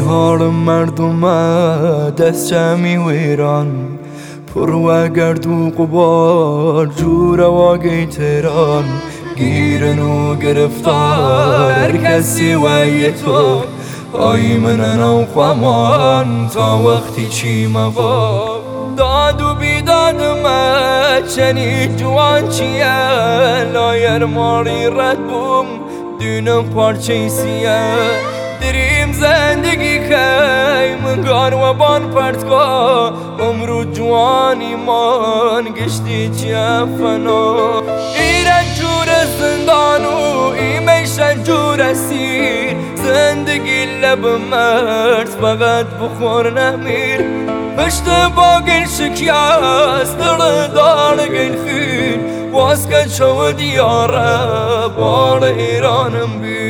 حال مردم دست جمعی ویران پر و گرد و غبار جور واقعی تهران گیرن و گرفتار کسی و یه تو آیمنن و قمان تا وقتی چی مبا داد و بیداد چنی جوان چیه لایر ماری رد بوم دونم پارچه سیه دریم زندگی که منگار و بان پرتگاه امرو جوانی من گشتی چیه فنا ایران جور زندانو ایمیشن جور اسیر زندگی لب مرد فقط بخور نمیر پشت باگل شکیاست دار گل خیر واسکه چو دیاره بار ایرانم بیر